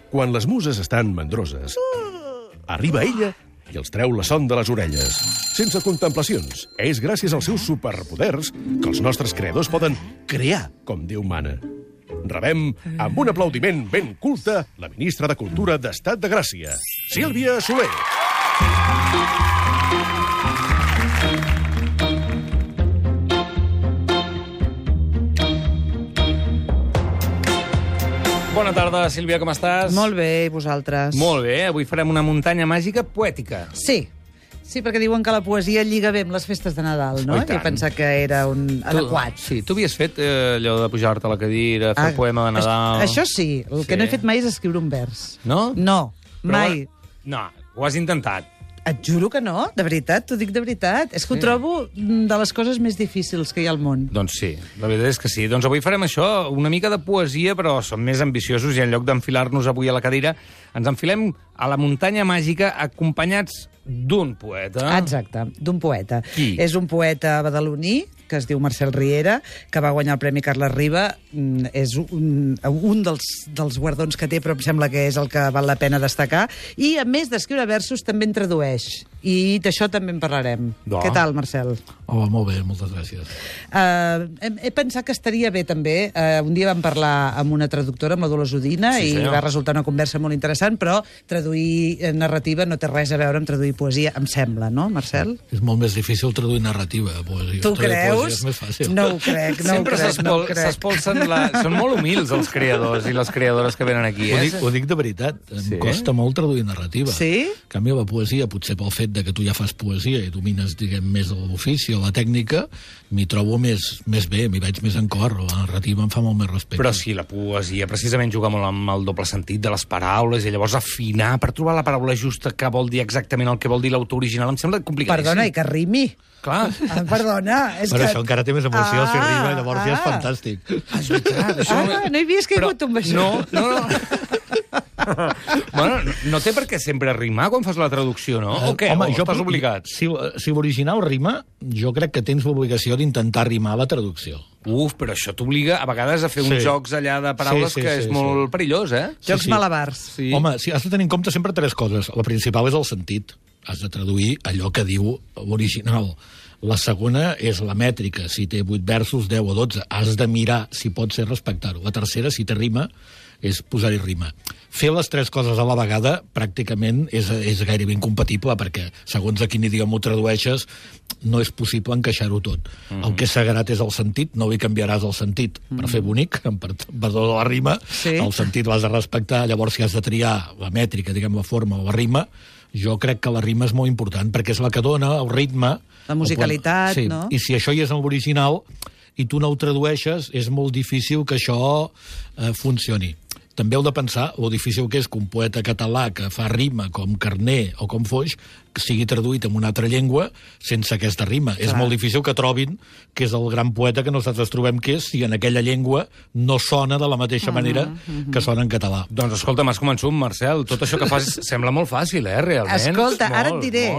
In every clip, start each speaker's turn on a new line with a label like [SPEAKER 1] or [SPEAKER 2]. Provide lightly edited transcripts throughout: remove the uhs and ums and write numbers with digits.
[SPEAKER 1] Quan les muses estan mandroses, arriba ella i els treu la son de les orelles. Sense contemplacions. És gràcies als seus superpoders que els nostres creadors poden crear com Déu mana. Rebem, amb un aplaudiment ben culte, la ministra de Cultura d'Estat de Gràcia, Sílvia Soler.
[SPEAKER 2] Bona tarda, Sílvia, com estàs?
[SPEAKER 3] Molt bé, i vosaltres?
[SPEAKER 2] Molt bé, avui farem una muntanya màgica poètica.
[SPEAKER 3] Sí, perquè diuen que la poesia lliga bé amb les festes de Nadal, no?
[SPEAKER 2] Oh, i tant.
[SPEAKER 3] I pensar que era un adequat.
[SPEAKER 2] Sí, tu havies fet allò de pujar-te a la cadira, fer un poema de Nadal...
[SPEAKER 3] Això sí, el que no he fet mai és escriure un vers.
[SPEAKER 2] No?
[SPEAKER 3] No, mai.
[SPEAKER 2] No, ho has intentat.
[SPEAKER 3] Et juro que no, de veritat, t'ho dic de veritat. És que ho trobo de les coses més difícils que hi ha al món.
[SPEAKER 2] Doncs sí, la veritat és que sí. Doncs avui farem això, una mica de poesia, però som més ambiciosos i en lloc d'enfilar-nos avui a la cadira, ens enfilem a la muntanya màgica acompanyats d'un poeta.
[SPEAKER 3] Exacte, d'un poeta.
[SPEAKER 2] Qui?
[SPEAKER 3] És un poeta badaloní, que es diu Marcel Riera, que va guanyar el Premi Carles Riba. És un dels guardons que té, però em sembla que és el que val la pena destacar. I, a més d'escriure versos, també en tradueix. I d'això també en parlarem. Què tal, Marcel?
[SPEAKER 4] Hola, molt bé, moltes gràcies.
[SPEAKER 3] He pensat que estaria bé, també. Un dia vam parlar amb una traductora, amb la Dolors Udina, i va resultar una conversa molt interessant, però traduir narrativa no té res a veure amb traduir poesia, em sembla, no, Marcel?
[SPEAKER 4] És molt més difícil traduir narrativa a poesia.
[SPEAKER 3] Tu creus?
[SPEAKER 4] És més fàcil.
[SPEAKER 3] No ho crec,
[SPEAKER 2] Sempre s'espolsen Són molt humils els creadors i les creadores que venen aquí,
[SPEAKER 4] Ho dic de veritat. Em costa molt traduir narrativa.
[SPEAKER 3] Sí?
[SPEAKER 4] En canvi, la poesia, potser pel fet de que tu ja fas poesia i domines, diguem, més l'ofici o la tècnica, m'hi trobo més bé, m'hi veig més en cor. La narrativa em fa molt més respecte.
[SPEAKER 2] Però sí, la poesia precisament juga molt amb el doble sentit de les paraules i llavors afinar per trobar la paraula justa que vol dir exactament el que vol dir l'autor original em sembla complicadíssim.
[SPEAKER 3] Perdona, i que rimi.
[SPEAKER 2] Clar.
[SPEAKER 3] Perdona, és
[SPEAKER 4] Però
[SPEAKER 3] que...
[SPEAKER 4] això encara té més emoció si rima, llavors ja és fantàstic.
[SPEAKER 2] És veritat, això...
[SPEAKER 3] no hi havies caigut amb això.
[SPEAKER 2] No. Bueno, no té per què sempre rimar quan fas la traducció, no? O què?
[SPEAKER 4] Home,
[SPEAKER 2] o estàs obligat?
[SPEAKER 4] Si l'original rima, jo crec que tens l'obligació d'intentar rimar la traducció.
[SPEAKER 2] Però això t'obliga a vegades a fer uns jocs allà de paraules que és molt perillós,
[SPEAKER 3] Jocs malabars.
[SPEAKER 2] Sí.
[SPEAKER 4] Home, has de tenir en compte sempre tres coses. La principal és el sentit. Has de traduir allò que diu l'original. La segona és la mètrica. Si té 8 versos, 10 o 12. Has de mirar si pot ser respectar-ho. La tercera, si té rima, és posar-hi rima. Fer les tres coses a la vegada pràcticament és gairebé incompatible perquè segons a quin idioma ho tradueixes no és possible encaixar-ho tot. El que és sagrat és el sentit, no li canviaràs el sentit per fer bonic, perdó de la rima, el sentit l'has de respectar, llavors si has de triar la mètrica, diguem la forma o la rima, jo crec que la rima és molt important perquè és la que dona el ritme...
[SPEAKER 3] La musicalitat, no?
[SPEAKER 4] I si això hi és en l'original i tu no ho tradueixes, és molt difícil que això funcioni. També heu de pensar lo difícil que és que un poeta català que fa rima com Carner o com Foix sigui traduït en una altra llengua sense aquesta rima. Clar. És molt difícil que trobin que és el gran poeta que nosaltres trobem que és si en aquella llengua no sona de la mateixa manera que sona en català.
[SPEAKER 2] Doncs escolta, m'has convençut, Marcel. Tot això que fas sembla molt fàcil, realment.
[SPEAKER 3] Escolta, ara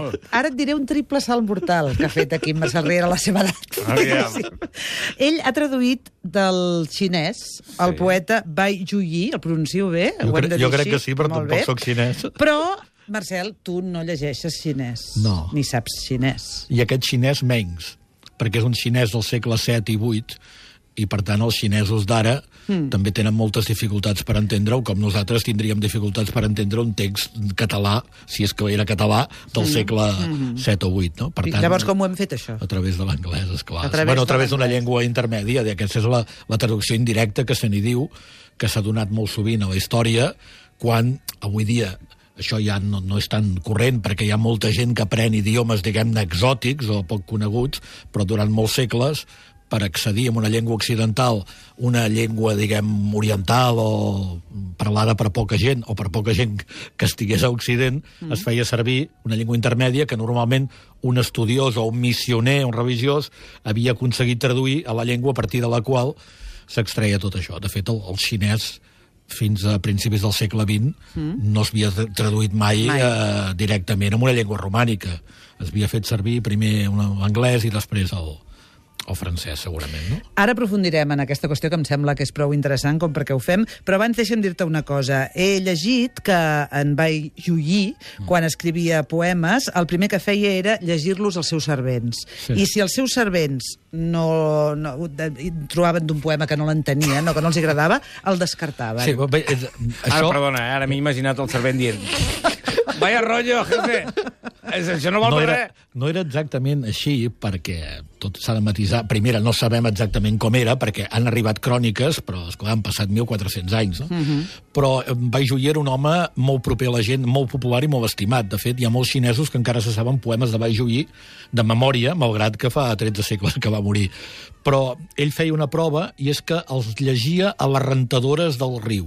[SPEAKER 3] et diré un triple salt mortal que ha fet aquí Marcel Riera a la seva edat. Ell ha traduït del xinès el poeta Bai Juyi, el pronuncio bé?
[SPEAKER 4] Jo crec que sí, però tampoc soc xinès.
[SPEAKER 3] Però, Marcel, tu no llegeixes xinès.
[SPEAKER 4] No.
[SPEAKER 3] Ni saps xinès.
[SPEAKER 4] I aquest xinès menys, perquè és un xinès del segle VII i VIII, i per tant els xinesos d'ara també tenen moltes dificultats per entendre-ho, com nosaltres tindríem dificultats per entendre un text català, si és que era català, del segle VII o VIII. No? Per tant,
[SPEAKER 3] llavors com ho hem fet, això?
[SPEAKER 4] A través de l'anglès, esclar. A
[SPEAKER 3] través
[SPEAKER 4] d'una llengua intermèdia, aquesta és la traducció indirecta que se n'hi diu, que s'ha donat molt sovint a la història, quan avui dia això ja no és tan corrent, perquè hi ha molta gent que aprèn idiomes, diguem-ne, exòtics o poc coneguts, però durant molts segles, per accedir a una llengua occidental, una llengua, diguem, oriental o parlada per poca gent, o per poca gent que estigués a Occident, es feia servir una llengua intermèdia que normalment un estudiós o un missioner, un religiós, havia aconseguit traduir a la llengua a partir de la qual s'extreia tot això. De fet, el xinès fins a principis del segle XX no s'havia traduït mai. Directament en una llengua romànica. Es havia fet servir primer l'anglès i després O francès, segurament, no?
[SPEAKER 3] Ara aprofundirem en aquesta qüestió que em sembla que és prou interessant com perquè ho fem, però abans deixa'm dir-te una cosa. He llegit que en Bai Juyi, quan escrivia poemes, el primer que feia era llegir-los als seus servents.
[SPEAKER 4] Sí.
[SPEAKER 3] I si els seus servents no trobaven d'un poema que no l'entenien o que no els agradava, el descartaven.
[SPEAKER 4] Sí, bé,
[SPEAKER 2] Ara, perdona, ara m'he imaginat el servent dient vaya rollo, jefe! Això no vol res.
[SPEAKER 4] No era exactament així, perquè tot s'ha de matisar. Primera, no sabem exactament com era, perquè han arribat cròniques, però esclar, han passat 1.400 anys, no? Però Bai Juyi era un home molt proper a la gent, molt popular i molt estimat. De fet, hi ha molts xinesos que encara se saben poemes de Bai Juyi de memòria, malgrat que fa 13 segles que va morir. Però ell feia una prova, i és que els llegia a les rentadores del riu.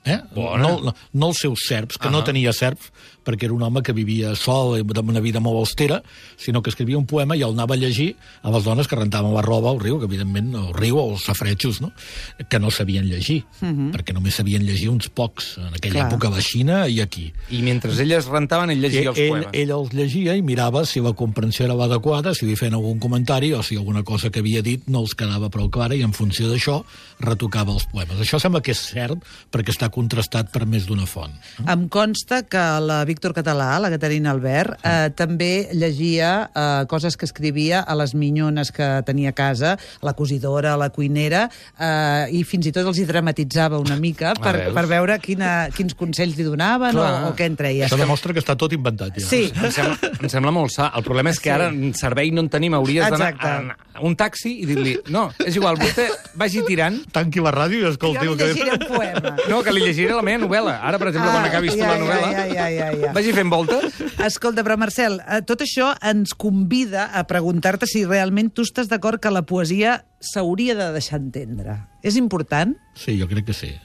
[SPEAKER 4] No els seus serps, que no tenia serps, perquè era un home que vivia sol, amb una vida molt austera, sinó que escrivia un poema i el anava a llegir a les dones que rentaven la roba al riu, que evidentment el riu o els safretxos, no? Que no sabien llegir, perquè només sabien llegir uns pocs, en aquella època a la Xina i aquí.
[SPEAKER 2] I mentre elles rentaven, ell llegia els poemes.
[SPEAKER 4] Ell els llegia i mirava si la comprensió era l'adequada, si li feien algun comentari o si alguna cosa que havia dit no els quedava prou clara, i en funció d'això retocava els poemes. Això sembla que és cert perquè està contrastat per més d'una font.
[SPEAKER 3] Em consta que la Víctor Català, la Caterina Albert, també llegia coses que escrivia a les minyones que tenia a casa, la cosidora, la cuinera, i fins i tot els hi dramatitzava una mica per veure quins consells li donaven o què en treia.
[SPEAKER 4] Això demostra que està tot inventat, ja.
[SPEAKER 3] Sí.
[SPEAKER 2] Em sembla molt sa. El problema és que ara en servei no en tenim. Hauries d'anar a un taxi i dir-li no, és igual, vostè vagi tirant.
[SPEAKER 4] Tanqui la ràdio i escolti
[SPEAKER 3] Jo li llegiré un poema.
[SPEAKER 2] No, que li llegiré la meva novel·la. Ara, per exemple, quan acabis tu la novel·la, vagi fent voltes.
[SPEAKER 3] Escolta, però Marcel, tot això ens convida a preguntar-te si realment tu estàs d'acord que la poesia s'hauria de deixar entendre. És important?
[SPEAKER 4] Sí, jo crec que sí.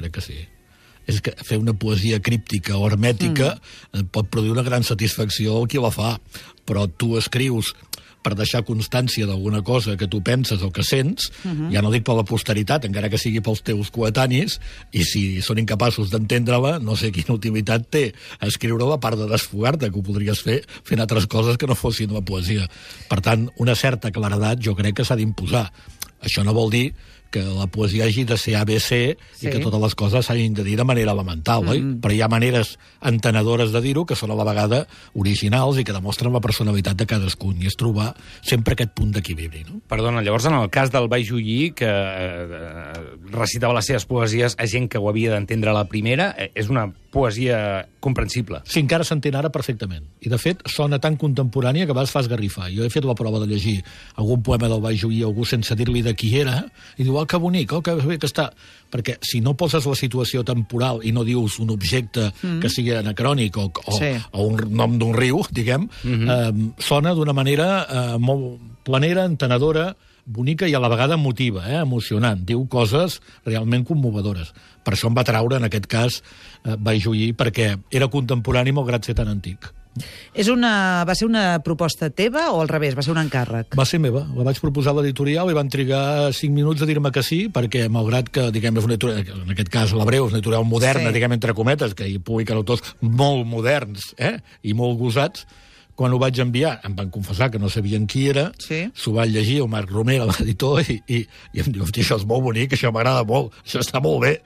[SPEAKER 4] És que fer una poesia críptica o hermètica pot produir una gran satisfacció al qui la fa, però tu escrius per deixar constància d'alguna cosa que tu penses o que sents, ja no dic per la posteritat, encara que sigui pels teus coetanis, i si són incapaços d'entendre-la, no sé quina utilitat té escriure-la a part de desfogar-te, que ho podries fer fent altres coses que no fossin la poesia. Per tant, una certa claredat jo crec que s'ha d'imposar. Això no vol dir que la poesia hagi de ser ABC i que totes les coses s'hagin de dir de manera elemental, oi? Però hi ha maneres entenedores de dir-ho que són a la vegada originals i que demostren la personalitat de cadascun, i és trobar sempre aquest punt d'equilibri, no?
[SPEAKER 2] Perdona, llavors en el cas del Bai Juyi, que recitava les seves poesies a gent que ho havia d'entendre a la primera, és una poesia comprensible.
[SPEAKER 4] Sí, encara s'entén ara perfectament. I, de fet, sona tan contemporània que a vegades fa esgarrifar. Jo he fet la prova de llegir algun poema del Bai Juyi a algú sense dir-li de qui era, i diu, que bonic, que bé que està. Perquè si no poses la situació temporal i no dius un objecte que sigui anacrònic o un nom d'un riu, diguem, sona d'una manera molt planera, entenedora, bonica i a la vegada emotiva, emocionant. Diu coses realment commovedores. Per això em va traure, en aquest cas, Bai Juyi, perquè era contemporani malgrat ser tan antic.
[SPEAKER 3] Va ser una proposta teva o al revés? Va ser un encàrrec?
[SPEAKER 4] Va ser meva. La vaig proposar a l'editorial i van trigar 5 minuts a dir-me que sí, perquè malgrat que, diguem, és una editorial, en aquest cas l'Abreu és una editorial moderna, diguem, entre cometes, que hi publiquen autors molt moderns i molt gosats, quan ho vaig enviar, em van confessar que no sabien qui era, s'ho va llegir el Marc Romera, l'editor, i em diu, hosti, això és molt bonic, això m'agrada molt, això està molt bé,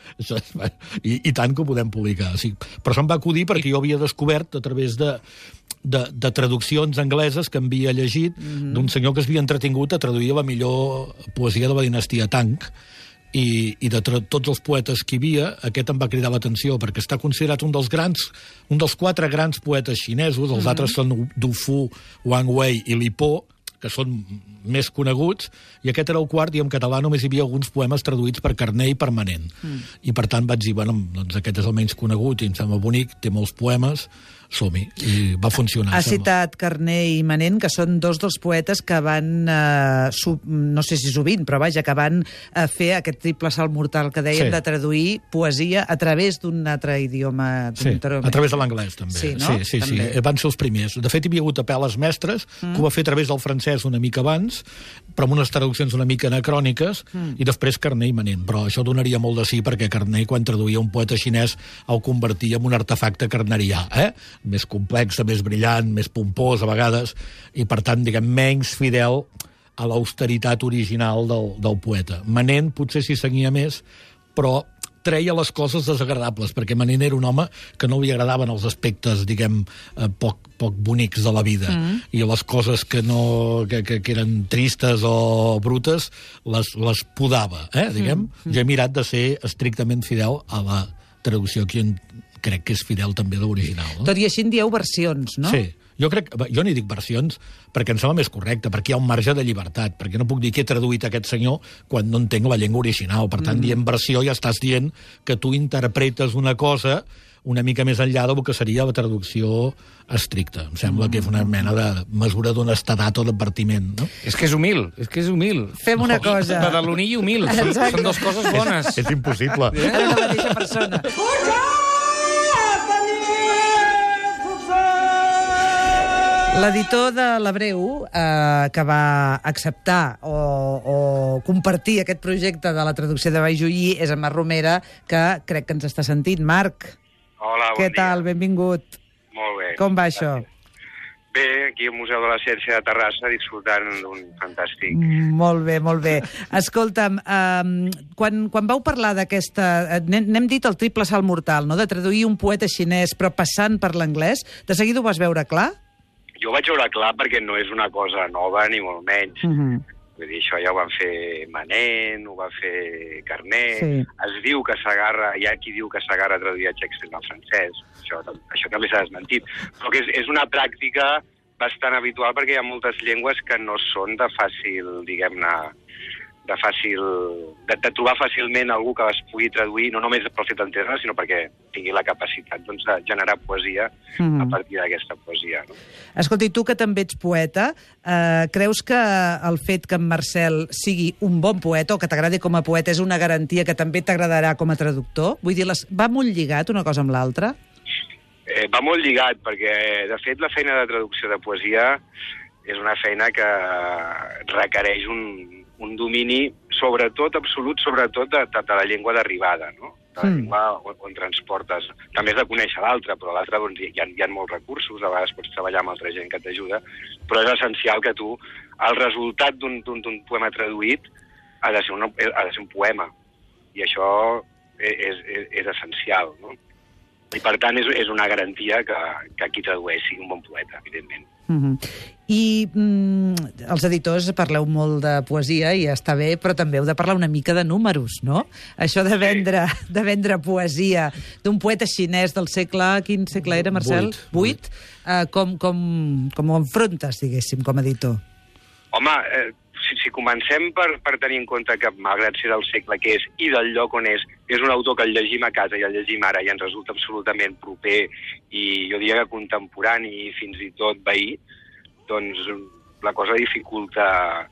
[SPEAKER 4] i tant que ho podem publicar. Sí. Però se'm va acudir perquè jo havia descobert, a través de traduccions angleses que havia llegit, d'un senyor que s'havia entretingut a traduir la millor poesia de la dinastia Tang, i de tots els poetes que hi havia, aquest em va cridar l'atenció, perquè està considerat un dels 4 grans poetes xinesos, els altres són Du Fu, Wang Wei i Li Po, que són més coneguts, i aquest era el quart, i en català només hi havia alguns poemes traduïts per Carner i per Manent. I per tant vaig dir, bueno, doncs aquest és el menys conegut i em sembla bonic, té molts poemes, som-hi, i va funcionar.
[SPEAKER 3] Ha citat Carner i Manent, que són dos dels poetes que van, no sé si sovint, però vaja, que van fer aquest triple salt mortal que dèiem, de traduir poesia a través d'un altre idioma.
[SPEAKER 4] Sí, a través de l'anglès, també.
[SPEAKER 3] Sí, no?
[SPEAKER 4] Sí, van ser els primers. De fet, hi havia hagut apel·les mestres, que ho va fer a través del francès una mica abans, però amb unes traduccions una mica anacròniques, i després Carner i Manent. Però això donaria molt de sí, perquè Carner, quan traduïa un poeta xinès, el convertia en un artefacte carnerià, més complex, més brillant, més pompós a vegades, i per tant, diguem, menys fidel a l'austeritat original del poeta. Manent potser s'hi seguia més, però treia les coses desagradables, perquè Manent era un home que no li agradaven els aspectes, diguem, poc bonics de la vida. I les coses que eren tristes o brutes les podava, diguem. Jo he mirat de ser estrictament fidel a la traducció, que crec que és fidel també a l'original. No?
[SPEAKER 3] Tot i així en dieu versions, no?
[SPEAKER 4] Sí. Jo n'hi dic versions perquè em sembla més correcte, perquè hi ha un marge de llibertat, perquè no puc dir que he traduït aquest senyor quan no entenc la llengua original. Per tant, dient versió ja estàs dient que tu interpretes una cosa una mica més enllà del que seria la traducció estricta. Em sembla que és una mena de mesura d'honestedat o d'advertiment, no?
[SPEAKER 2] És que és humil.
[SPEAKER 3] Fem una cosa.
[SPEAKER 2] Badaloní i humil. Són dues coses bones.
[SPEAKER 4] És impossible.
[SPEAKER 3] Era la mateixa persona. L'editor de l'Hebreu, que va acceptar o compartir aquest projecte de la traducció de Baijullí, és en Marc Romera, que crec que ens està sentint. Marc,
[SPEAKER 5] hola, bon
[SPEAKER 3] què
[SPEAKER 5] dia.
[SPEAKER 3] tal? Benvingut.
[SPEAKER 5] Molt bé.
[SPEAKER 3] Com va això?
[SPEAKER 5] Bé, aquí al Museu de la Ciència de Terrassa, disfrutant d'un fantàstic...
[SPEAKER 3] Molt bé, molt bé. Escolta'm, quan vau parlar d'aquesta... N'hem dit el triple salt mortal, no?, de traduir un poeta xinès però passant per l'anglès, de seguida ho vas veure clar?
[SPEAKER 5] Jo ho vaig veure clar perquè no és una cosa nova, ni molt menys. Vull dir, això ja ho van fer Manent, ho va fer Carnet...
[SPEAKER 3] Sí.
[SPEAKER 5] Es diu que Sagarra, hi ha qui diu que Sagarra traduïa Shakespeare al francès. Això també s'ha desmentit. Però que és una pràctica bastant habitual perquè hi ha moltes llengües que no són de fàcil, diguem-ne, de trobar fàcilment algú que es pugui traduir, no només pel fet d'entendre, sinó perquè tingui la capacitat de generar poesia a partir d'aquesta poesia. No?
[SPEAKER 3] Escolta, i tu que també ets poeta, creus que el fet que en Marcel sigui un bon poeta o que t'agradi com a poeta és una garantia que també t'agradarà com a traductor? Vull dir, va molt lligat una cosa amb l'altra?
[SPEAKER 5] Va molt lligat, perquè, de fet, la feina de traducció de poesia és una feina que requereix un domini, absolut, sobretot de la llengua d'arribada, no? De la llengua on transportes. També has de conèixer l'altre, però l'altre doncs, hi ha molts recursos, a vegades pots treballar amb altra gent que t'ajuda, però és essencial que tu, el resultat d'un poema traduït ha de ser un poema, i això és essencial, no? I, per tant, és una garantia que qui tradueix sigui un bon poeta, evidentment.
[SPEAKER 3] I els editors parleu molt de poesia i està bé, però també heu de parlar una mica de números, no? Això de vendre poesia d'un poeta xinès del segle... Quin segle era, Marcel? 8. Com ho enfrontes, diguéssim, com a editor?
[SPEAKER 5] Home, si comencem per tenir en compte que, malgrat ser del segle que és i del lloc on és un autor que el llegim a casa i el llegim ara i ens resulta absolutament proper i jo diria que contemporani i fins i tot veí, doncs la cosa dificulta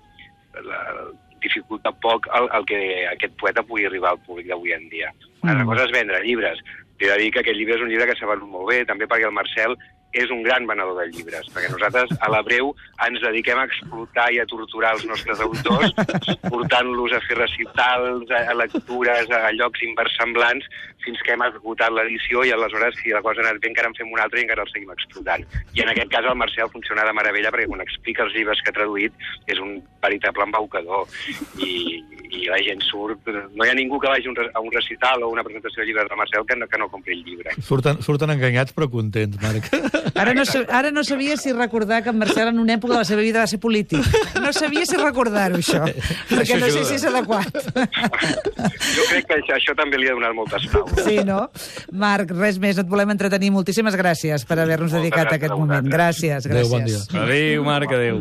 [SPEAKER 5] poc el que aquest poeta pugui arribar al públic d'avui en dia. La cosa és vendre llibres. T'he de dir que aquest llibre és un llibre que s'ha venut molt bé, també perquè el Marcel és un gran venedor de llibres, perquè nosaltres a l'Hebreu ens dediquem a explotar i a torturar els nostres autors, portant-los a fer recitals, a lectures, a llocs inversemblants, fins que hem esgotat l'edició i aleshores, si la cosa ha anat bé, encara en fem una altra i encara el seguim explotant. I en aquest cas el Marcel funciona de meravella perquè quan explica els llibres que ha traduït és un veritable embaucador i la gent surt... No hi ha ningú que vagi a un recital o una presentació de llibres del Marcel que no compri el llibre.
[SPEAKER 4] Surten enganyats però contents, Marc.
[SPEAKER 3] Ara no sabia si recordar que en Marcel en una època de la seva vida va ser polític. No sabia si recordar-ho, això. Perquè no sé si és adequat.
[SPEAKER 5] Jo crec que això també li ha donat moltes paules.
[SPEAKER 3] Sí, no? Marc, res més, no et volem entretenir. Moltíssimes gràcies per haver-nos dedicat a aquest moment. Gràcies.
[SPEAKER 4] Adéu, bon dia.
[SPEAKER 2] Adéu, Marc, adéu.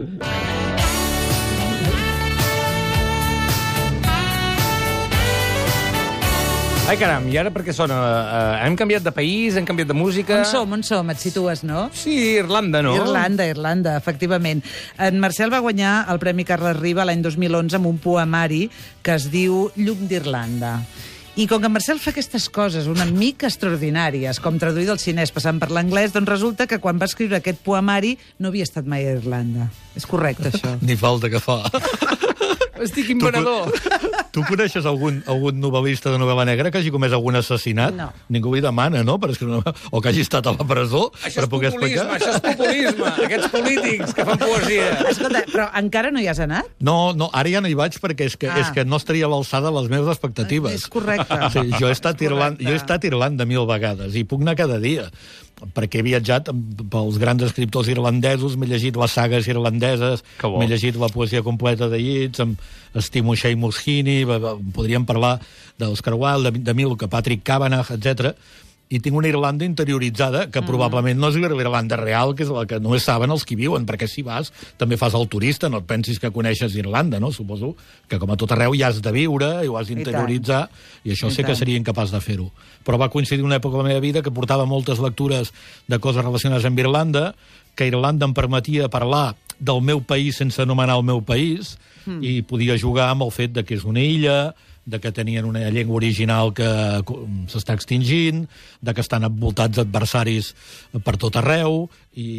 [SPEAKER 2] Ai, caram, i ara per què sona? Hem canviat de país, hem canviat de música...
[SPEAKER 3] On som? Et situes, no?
[SPEAKER 2] Sí, Irlanda, no?
[SPEAKER 3] Irlanda, efectivament. En Marcel va guanyar el Premi Carles Riba l'any 2011 amb un poemari que es diu Llum d'Irlanda. I com que en Marcel fa aquestes coses una mica extraordinàries, com traduir del xinès passant per l'anglès, doncs resulta que quan va escriure aquest poemari no havia estat mai a Irlanda. És correcte, això?
[SPEAKER 4] Ni falta que fa.
[SPEAKER 2] Estic imperador.
[SPEAKER 4] Tu coneixes algun novel·lista de novel·la negra que hagi comès algun assassinat?
[SPEAKER 3] No.
[SPEAKER 4] Ningú li demana, no? Per escriure o que hagi estat a la presó
[SPEAKER 2] Això
[SPEAKER 4] per
[SPEAKER 2] és
[SPEAKER 4] poder
[SPEAKER 2] populisme,
[SPEAKER 4] explicar.
[SPEAKER 2] això és populisme. Aquests polítics que fan poesia.
[SPEAKER 3] Escolta, però encara no hi has anat?
[SPEAKER 4] No, ara ja no hi vaig perquè és que no estaria a l'alçada de les meves expectatives.
[SPEAKER 3] És correcte.
[SPEAKER 4] Sí, jo he estat
[SPEAKER 3] És
[SPEAKER 4] a
[SPEAKER 3] correcte.
[SPEAKER 4] Irlanda 1000 vegades i puc anar cada dia perquè he viatjat pels grans escriptors irlandesos, m'he llegit les sagues irlandeses,
[SPEAKER 2] Que bo.
[SPEAKER 4] m'he llegit la poesia completa de Yeats, estimo Seamus Heaney, podríem parlar d'Oscar Wilde, de Milke, Patrick Kavanagh, etc. I tinc una Irlanda interioritzada que probablement no és l'Irlanda real, que és la que només saben els que hi viuen, perquè si vas també fas el turista, no et pensis que coneixes Irlanda, no? Suposo que com a tot arreu hi has de viure, hi ho has d'interioritzar, i això sé que seria incapaç de fer-ho. Però va coincidir una època de la meva vida que portava moltes lectures de coses relacionades amb Irlanda, que Irlanda em permetia parlar del meu país sense anomenar el meu país, i podia jugar amb el fet de que és una illa, de que tenien una llengua original que s'està extingint, de que estan envoltats d'adversaris per tot arreu,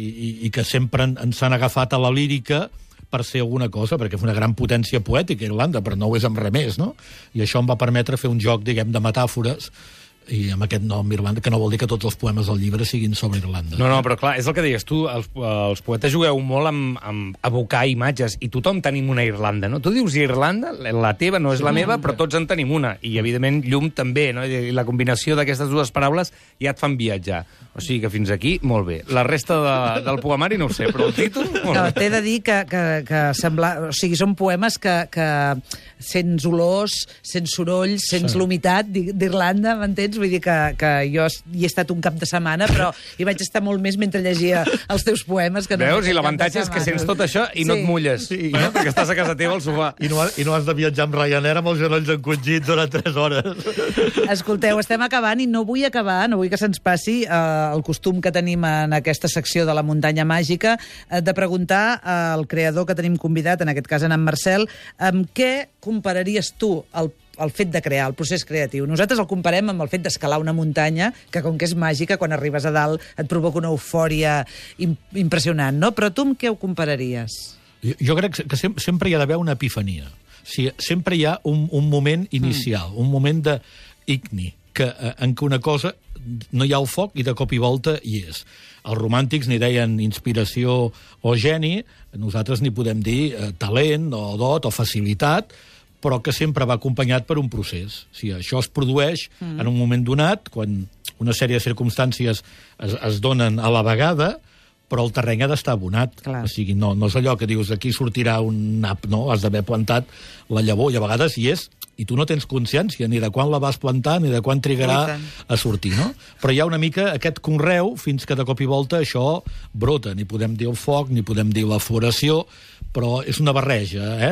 [SPEAKER 4] i que sempre ens han agafat a la lírica per ser alguna cosa, perquè és una gran potència poètica, Irlanda, però no ho és amb res més, no? I això em va permetre fer un joc, diguem, de metàfores, i amb aquest nom Irlanda, que no vol dir que tots els poemes del llibre siguin sobre Irlanda.
[SPEAKER 2] No, però clar, és el que deies tu, els poetes jugueu molt amb abocar imatges, i tothom tenim una Irlanda, no? Tu dius Irlanda, la teva no és la meva, però tots en tenim una, i evidentment llum també, no? I la combinació d'aquestes dues paraules ja et fan viatjar. O sigui que fins aquí, molt bé. La resta del poemari no ho sé, però el títol...
[SPEAKER 3] No, t'he de dir que sembla... O sigui, són poemes que sents olors, sents sorolls, sents l'humitat d'Irlanda, m'entens? Vull dir que jo hi he estat un cap de setmana, però hi vaig estar molt més mentre llegia els teus poemes que no.
[SPEAKER 2] Veus? I l'avantatge és que sents tot això i no et mulles, perquè estàs a casa teva al sofà.
[SPEAKER 4] I no has de viatjar amb Ryanair amb els genolls encongits durant 3 hores.
[SPEAKER 3] Escolteu, estem acabant i no vull que se'ns passi el costum que tenim en aquesta secció de la muntanya màgica de preguntar al creador que tenim convidat, en aquest cas en Marcel, amb què compararies tu el fet de crear, el procés creatiu. Nosaltres el comparem amb el fet d'escalar una muntanya, que com que és màgica, quan arribes a dalt et provoca una eufòria impressionant, no? Però tu amb què ho compararies?
[SPEAKER 4] Jo crec que sempre hi ha d'haver una epifania. O sigui, sempre hi ha un moment inicial, un moment d'igni, en què una cosa no hi ha el foc i de cop i volta hi és. Els romàntics n'hi deien inspiració o geni, nosaltres n'hi podem dir talent o dot o facilitat, però que sempre va acompanyat per un procés. O sigui, això es produeix en un moment donat, quan una sèrie de circumstàncies es donen a la vegada, però el terreny ha d'estar abonat.
[SPEAKER 3] Clar.
[SPEAKER 4] O sigui, no és allò que dius aquí sortirà un nap, no? Has d'haver plantat la llavor, i a vegades hi és, i tu no tens consciència ni de quan la vas plantar ni de quan trigarà a sortir, no? Però hi ha una mica aquest conreu fins que de cop i volta això brota. Ni podem dir el foc, ni podem dir la floració, però és una barreja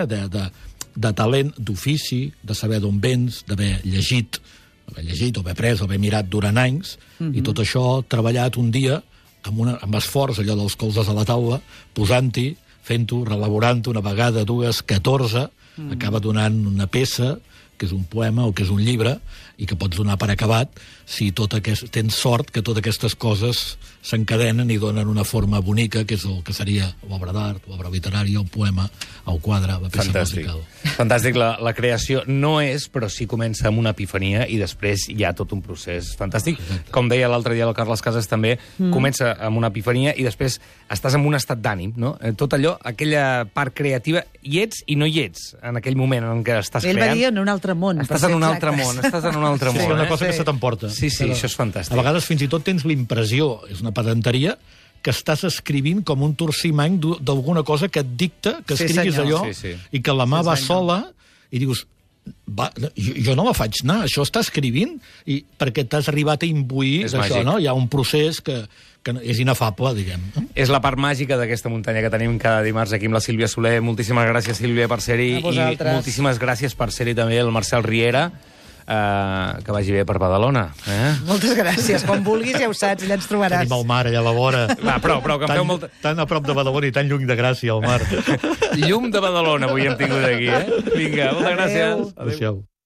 [SPEAKER 4] de talent, d'ofici, de saber d'on vens, d'haver llegit, o haver pres, o haver mirat durant anys, i tot això treballat un dia amb esforç, allò dels colzes a la taula, posant-hi, fent-ho, relaborant-ho una vegada, 2, 14, acaba donant una peça, que és un poema o que és un llibre, i que pots donar per acabat si tens sort que totes aquestes coses s'encadenen i donen una forma bonica, que és el que seria l'obra d'art, l'obra literària, el poema, el quadre, la peça musical.
[SPEAKER 2] Fantàstic. La creació no és, però sí comença amb una epifania i després hi ha tot un procés fantàstic. Exacte. Com deia l'altre dia el Carles Casas també, comença amb una epifania i després estàs en un estat d'ànim, no? Tot allò, aquella part creativa, hi ets i no hi ets en aquell moment en què estàs creant.
[SPEAKER 3] Ell va dir en un altre món.
[SPEAKER 2] Estàs en un altre món,
[SPEAKER 4] Sí, una cosa que se t'emporta.
[SPEAKER 2] Sí, això és fantàstic.
[SPEAKER 4] A vegades fins i tot tens l'impressió, és una pedanteria, que estàs escrivint com un torcimany d'alguna cosa que et dicta que escriguis allò, i que la mà va sola i dius, jo no la faig anar, això està escrivint, i perquè t'has arribat a imbuir d'això, no? Hi ha un procés que és inefable, diguem.
[SPEAKER 2] És la part màgica d'aquesta muntanya que tenim cada dimarts aquí amb la Sílvia Soler. Moltíssimes gràcies, Sílvia, per ser-hi. I moltíssimes gràcies per ser-hi també el Marcel Riera. Que vagi bé per Badalona.
[SPEAKER 3] Moltes gràcies. Quan vulguis ja ho saps, allà ens trobaràs.
[SPEAKER 4] Tenim el mar allà a la vora.
[SPEAKER 2] Va, prou, que em feu molt...
[SPEAKER 4] Tan a prop de Badalona i tan lluny de Gràcia, el mar.
[SPEAKER 2] Llum de Badalona avui hem tingut aquí, Vinga, moltes gràcies.
[SPEAKER 4] Adéu.